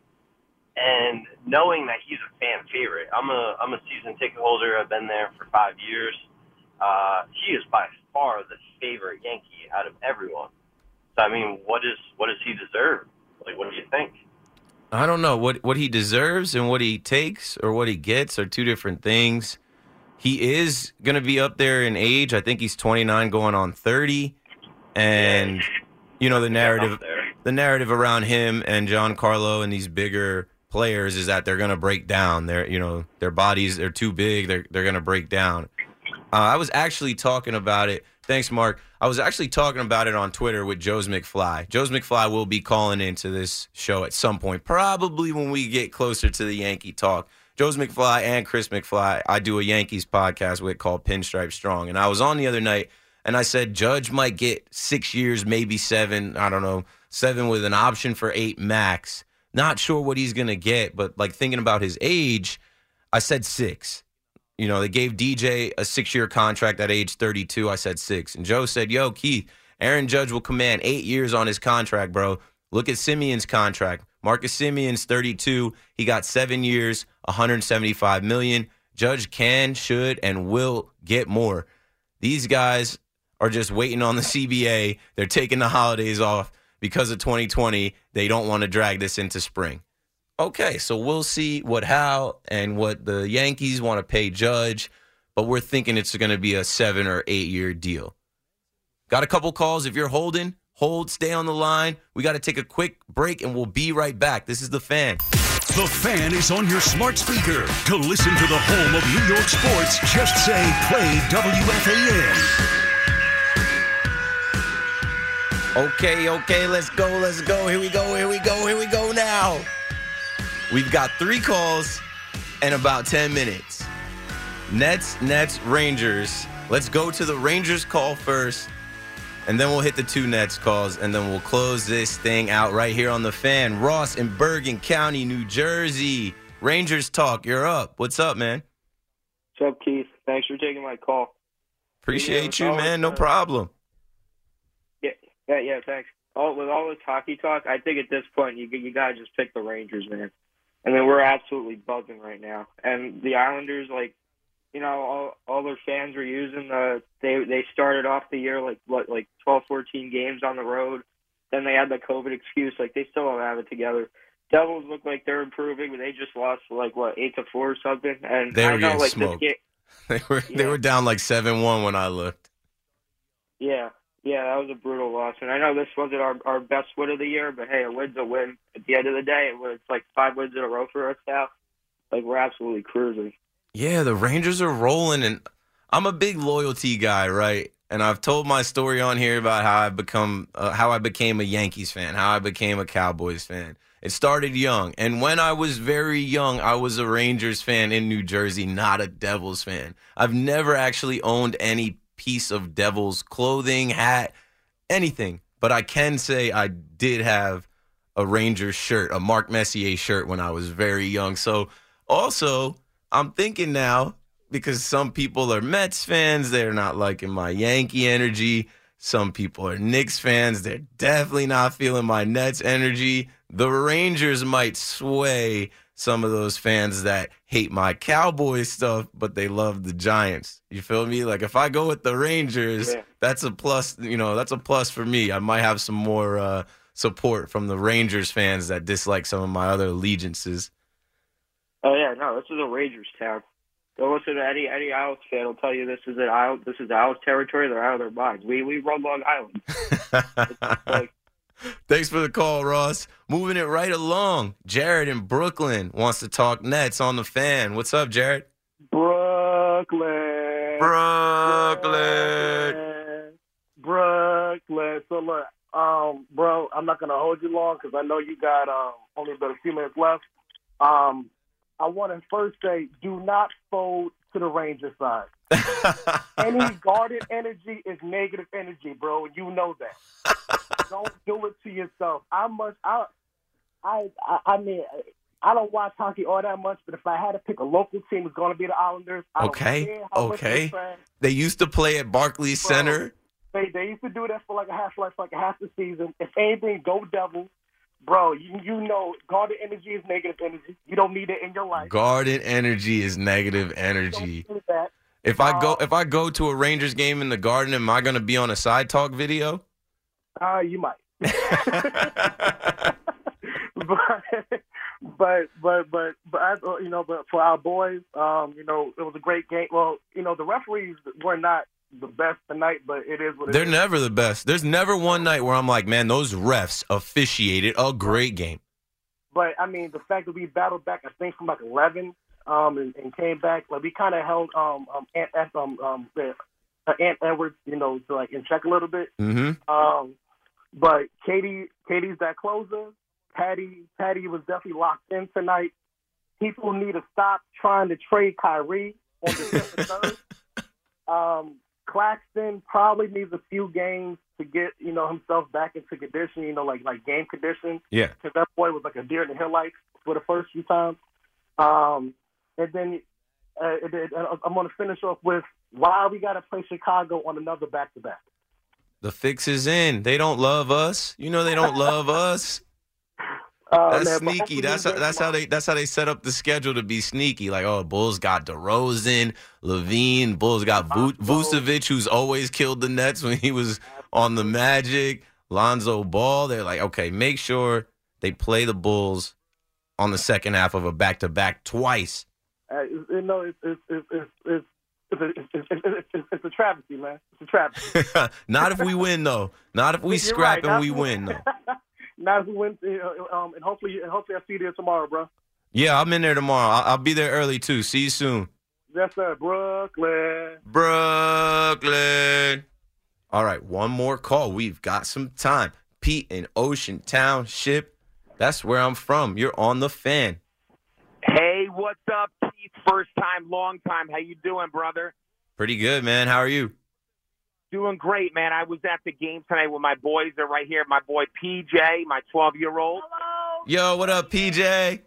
And knowing that he's a fan favorite, I'm a I'm a season ticket holder. I've been there for five years. Uh, he is by far the favorite Yankee out of everyone. So, I mean, what is what does he deserve? Like, what do you think? I don't know. What what he deserves and what he takes or what he gets are two different things. He is going to be up there in age. I think he's twenty-nine going on thirty. And, you know, the narrative the narrative around him and Giancarlo and these bigger players is that they're going to break down. They're, you know, their bodies, they're too big. They're, they're going to break down. Uh, I was actually talking about it. Thanks, Mark. I was actually talking about it on Twitter with Joe's McFly. Joe's McFly will be calling into this show at some point, probably when we get closer to the Yankee talk. Joe's McFly and Chris McFly, I do a Yankees podcast with called Pinstripe Strong. And I was on the other night, and I said Judge might get six years, maybe seven, I don't know, seven with an option for eight max. Not sure what he's going to get, but like thinking about his age, I said six. You know, they gave D J a six-year contract at age thirty-two. I said six. And Joe said, yo, Keith, Aaron Judge will command eight years on his contract, bro. Look at Simeon's contract. Marcus Simeon's thirty-two. He got seven years, one hundred seventy-five million dollars. Judge can, should, and will get more. These guys are just waiting on the C B A. They're taking the holidays off because of twenty twenty. They don't want to drag this into spring. Okay, so we'll see what Hal and what the Yankees want to pay Judge, but we're thinking it's going to be a seven or eight year deal. Got a couple calls. If you're holding, hold, stay on the line. We got to take a quick break, and we'll be right back. This is The Fan. The Fan is on your smart speaker. To listen to the home of New York sports, just say play W F A N. Okay, okay, let's go, let's go. Here we go, here we go, here we go now. We've got three calls and about ten minutes. Nets, Nets, Rangers. Let's go to the Rangers call first, and then we'll hit the two Nets calls, and then we'll close this thing out right here on The Fan. Ross in Bergen County, New Jersey. Rangers talk, you're up. What's up, man? What's up, Keith? Thanks for taking my call. Appreciate you, man. No problem. Yeah, yeah, yeah, thanks. All, with all this hockey talk, I think at this point you you got to just pick the Rangers, man. I mean, we're absolutely buzzing right now. And the Islanders, like, you know, all all their fans were using the they they started off the year like what like twelve, fourteen games on the road. Then they had the COVID excuse. Like, they still don't have it together. Devils look like they're improving, but they just lost like what eight to four or something. And they were I know, getting like, smoked. This game, they were yeah. they were down like seven one when I looked. Yeah, yeah, that was a brutal loss. And I know this wasn't our our best win of the year, but hey, a win's a win. At the end of the day, it was like five wins in a row for us now. Like, we're absolutely cruising. Yeah, the Rangers are rolling, and I'm a big loyalty guy, right? And I've told my story on here about how I become, uh, how I became a Yankees fan, how I became a Cowboys fan. It started young, and when I was very young, I was a Rangers fan in New Jersey, not a Devils fan. I've never actually owned any piece of Devils clothing, hat, anything, but I can say I did have a Rangers shirt, a Mark Messier shirt when I was very young. So also, I'm thinking now, because some people are Mets fans, they're not liking my Yankee energy. Some people are Knicks fans, they're definitely not feeling my Nets energy. The Rangers might sway some of those fans that hate my Cowboys stuff, but they love the Giants. You feel me? Like, if I go with the Rangers, yeah. that's a plus, you know, that's a plus for me. I might have some more uh, support from the Rangers fans that dislike some of my other allegiances. Oh yeah, no, this is a Rangers town. Go listen to any any Isles fan will tell you this is an Isle, this is Isles territory. They're out of their minds. We we run Long Island. like, Thanks for the call, Ross. Moving it right along. Jared in Brooklyn wants to talk Nets on The Fan. What's up, Jared? Brooklyn. Brooklyn. Brooklyn. So look, um, bro, I'm not gonna hold you long because I know you got um only about a few minutes left. Um. I want to first say, do not fold to the Rangers side. Any guarded energy is negative energy, bro. You know that. Don't do it to yourself. I must. I. I. I mean, I don't watch hockey all that much, but if I had to pick a local team, it's going to be the Islanders. I Okay, don't care how much okay. they trash. They used to play at Barclays Bro, Center. They they used to do that for like a half like, like a half the season. If anything, go Devils. Bro, you you know Garden energy is negative energy. You don't need it in your life. Garden energy is negative energy. Don't do that. If I go Uh, if I go to a Rangers game in the Garden, am I going to be on a side talk video? Uh, you might. but, but but but but as, uh, you know, but for our boys, um, you know, it was a great game. Well, you know, the referees were not the best tonight, but it is what it They're is. never the best. There's never one night where I'm like, man, those refs officiated a great game. But I mean, the fact that we battled back, I think from like eleven, um, and, and came back, like we kind of held um um Ant, um um uh, Ant Edwards, you know, to like in check a little bit. Mm-hmm. Um, but Katie, Katie's that closer. Patty, Patty was definitely locked in tonight. People need to stop trying to trade Kyrie on December third. Um, Claxton probably needs a few games to get, you know, himself back into condition, you know, like like game condition. Yeah. Because that boy was like a deer in the headlights for the first few times. Um, and then uh, and then, uh, I'm going to finish off with why we got to play Chicago on another back-to-back. The fix is in. They don't love us. You know they don't love us. Uh, That's man, but sneaky. hopefully That's we how, get that's how they that's how they set up the schedule to be sneaky. Like, oh, Bulls got DeRozan, Levine. Bulls got Vu- Vucevic, who's always killed the Nets when he was on the Magic. Lonzo Ball. They're like, okay, make sure they play the Bulls on the second half of a back-to-back twice. Uh, you know, it's it's it's it's it's, it's, it's, it's, it's, it's, it's a travesty, man. It's a travesty. Not if we win, though. Not if we You're scrap right. and Not we if win, though. Not if we win, uh, um, and hopefully, and hopefully, I see you there tomorrow, bro. Yeah, I'm in there tomorrow. I'll, I'll be there early, too. See you soon. Yes, sir. Brooklyn. Brooklyn. All right, one more call. We've got some time. Pete in Ocean Township. That's where I'm from. You're on the Fan. Hey, what's up, Pete? First time, long time. How you doing, brother? Pretty good, man. How are you? Doing great, man. I was at the game tonight with my boys. They're right here. My boy P J, my twelve-year-old. Hello. Yo, what up, P J?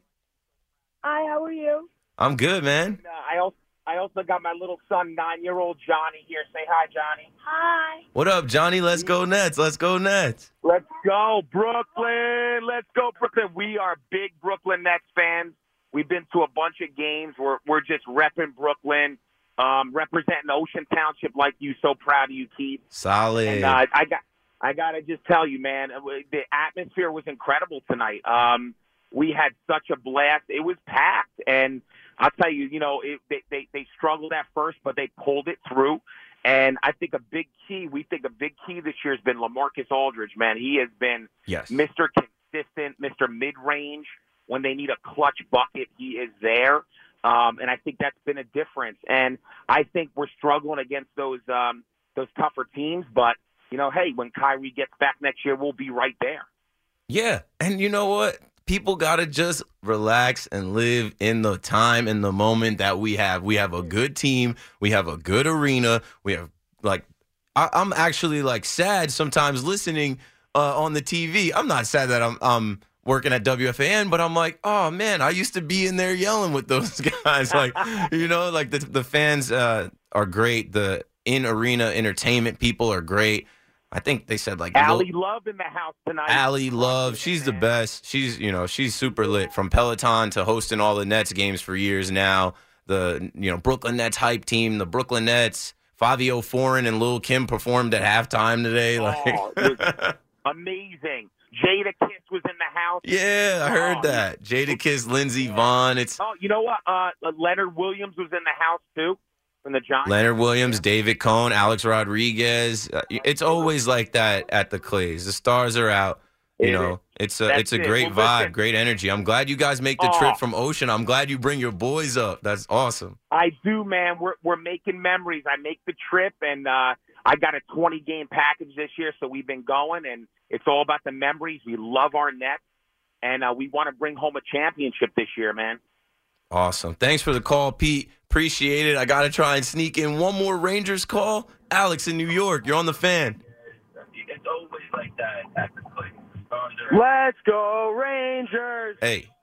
Hi, how are you? I'm good, man. Uh, I also I also got my little son, nine-year-old Johnny here. Say hi, Johnny. Hi. What up, Johnny? Let's go Nets. Let's go Nets. Let's go, Brooklyn. Let's go, Brooklyn. We are big Brooklyn Nets fans. We've been to a bunch of games. We're we're just repping Brooklyn, um, representing Ocean Township like you. So proud of you, Keith. Solid. And uh, I got I gotta just tell you, man, the atmosphere was incredible tonight. Um, we had such a blast. It was packed, and I'll tell you, you know, it, they, they they struggled at first, but they pulled it through. And I think a big key, we think a big key this year has been LaMarcus Aldridge, man. He has been yes. Mister Consistent, Mister Mid-Range. When they need a clutch bucket, he is there. Um, and I think that's been a difference. And I think we're struggling against those um, those tougher teams. But, you know, hey, when Kyrie gets back next year, we'll be right there. Yeah. And you know what? People got to just relax and live in the time and the moment that we have. We have a good team. We have a good arena. We have, like, I, I'm actually, like, sad sometimes listening uh, on the T V. I'm not sad that I'm, I'm working at W F A N, but I'm like, oh, man, I used to be in there yelling with those guys. Like, you know, like, the, the fans uh, are great. The in-arena entertainment people are great. I think they said, like, Allie Love in the house tonight. Allie Love, she's the best. She's, you know, she's super lit. From Peloton to hosting all the Nets games for years now. The, you know, Brooklyn Nets hype team, the Brooklyn Nets. Fabio Foreign and Lil' Kim performed at halftime today. Like, oh, it was amazing. Jada Kiss was in the house. Yeah, I heard oh, that. Jada Kiss, Lindsey Vonn. It's oh, you know what? Uh, Leonard Williams was in the house too. From the Giants. Leonard Williams, David Cohn, Alex Rodriguez. Uh, it's always like that at the Clays. The stars are out. You It know, is. it's a That's it's a it. great Well, vibe, listen. great energy. I'm glad you guys make the Oh. trip from Ocean. I'm glad you bring your boys up. That's awesome. I do, man. We're we're making memories. I make the trip, and uh, I got a twenty game package this year, so we've been going, and it's all about the memories. We love our Nets, and uh, we want to bring home a championship this year, man. Awesome. Thanks for the call, Pete. Appreciate it. I got to try and sneak in one more Rangers call. Alex in New York, you're on the Fan. It's always like that at the Clay. Let's go Rangers! Hey, hey,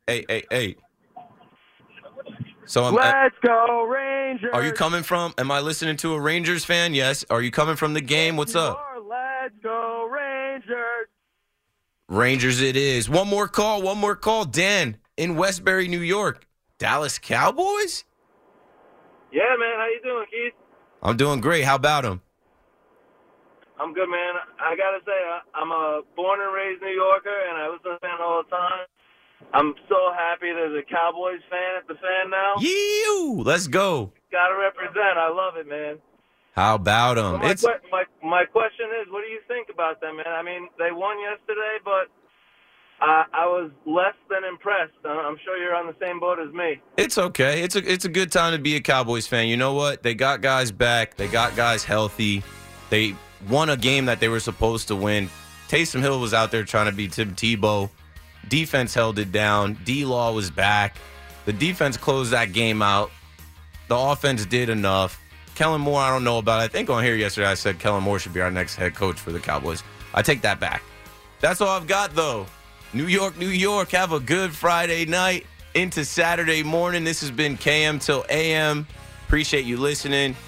hey, hey, hey. So I'm, Let's go Rangers. Are you coming from? Am I listening to a Rangers fan? Yes. Are you coming from the game? What's You up? are. Let's go Rangers. Rangers it is. One more call. One more call. Dan in Westbury, New York. Dallas Cowboys? Yeah, man. How you doing, Keith? I'm doing great. How about them? I'm good, man. I gotta say, I'm a born and raised New Yorker, and I listen to the fan all the time. I'm so happy there's a Cowboys fan at the fan now. You, let's go. Gotta represent. I love it, man. How about them? So my, It's que- my my question is, what do you think about them, man? I mean, they won yesterday, but I, I was less than impressed. I'm sure you're on the same boat as me. it's okay. It's a it's a good time to be a Cowboys fan. You know what? They got guys back. They got guys healthy. They won a game that they were supposed to win. Taysom Hill was out there trying to beat Tim Tebow. Defense held it down. D-Law was back. The defense closed that game out. The offense did enough. Kellen Moore, I don't know about it. I think on here yesterday I said Kellen Moore should be our next head coach for the Cowboys. I take that back. That's all I've got, though. New York, New York, have a good Friday night into Saturday morning. This has been K M till A M. Appreciate you listening.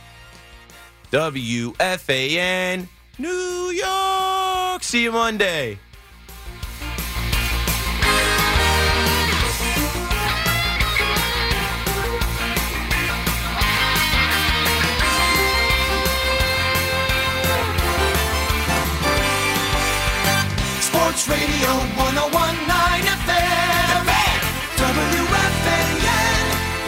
W F A N, New York. See you Monday. Sports Radio one oh one point nine F M. W F A N,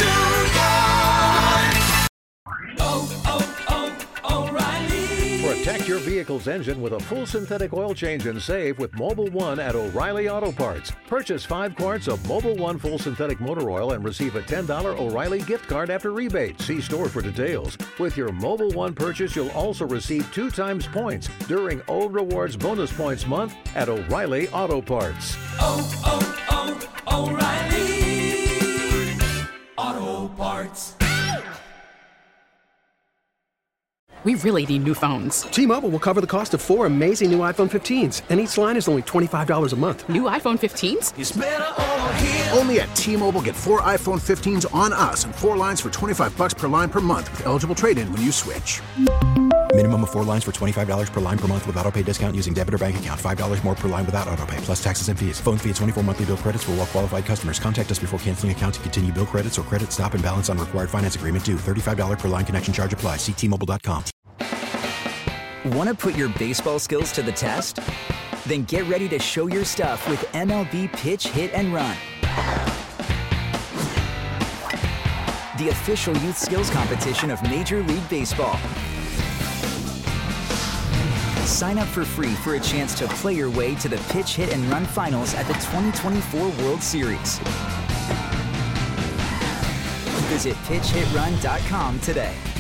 New York. Oh, oh, oh, O'Reilly. Protect your vehicle's engine with a full synthetic oil change and save with Mobile One at O'Reilly Auto Parts. Purchase five quarts of Mobile One full synthetic motor oil and receive a ten dollars O'Reilly gift card after rebate. See store for details. With your Mobile One purchase, you'll also receive two times points during O Rewards Bonus Points Month at O'Reilly Auto Parts. Oh, oh, oh, O'Reilly Auto Parts. We really need new phones. T-Mobile will cover the cost of four amazing new iPhone fifteens, and each line is only twenty-five dollars a month. New iPhone fifteens? It's better over here. Only at T-Mobile, get four iPhone fifteens on us and four lines for twenty-five bucks per line per month with eligible trade-in when you switch. Minimum of four lines for twenty-five dollars per line per month with autopay discount using debit or bank account. five dollars more per line without autopay, plus taxes and fees. Phone fee at twenty-four monthly bill credits for well-qualified customers. Contact us before canceling account to continue bill credits or credit stop and balance on required finance agreement due. thirty-five dollars per line connection charge applies. See T Mobile dot com. Want to put your baseball skills to the test? Then get ready to show your stuff with M L B Pitch, Hit, and Run. The official youth skills competition of Major League Baseball. Sign up for free for a chance to play your way to the Pitch, Hit, and Run finals at the twenty twenty-four World Series. Visit pitch hit run dot com today.